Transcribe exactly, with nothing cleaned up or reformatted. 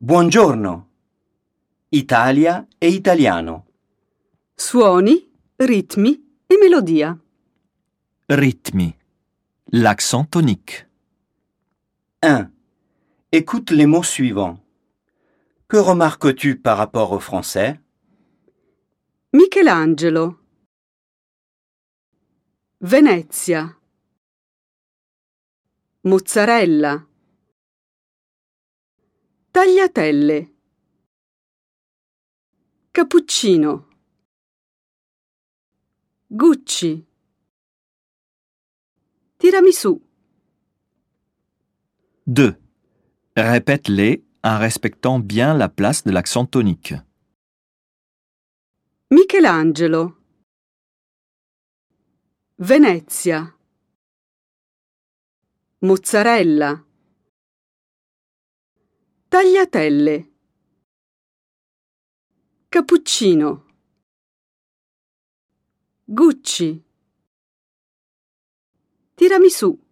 Buongiorno. Italia e italiano. Suoni, ritmi e melodia. Rythmi. L'accent tonique. un. Écoute les mots suivants. Que remarques-tu par rapport au français? Michelangelo. Venezia. Mozzarella. Tagliatelle. Cappuccino. Gucci. Tiramisù. deux. Répète-les en respectant bien la place de l'accent tonique. Michelangelo. Venezia. Mozzarella. Tagliatelle. Cappuccino. Gucci. Tiramisù.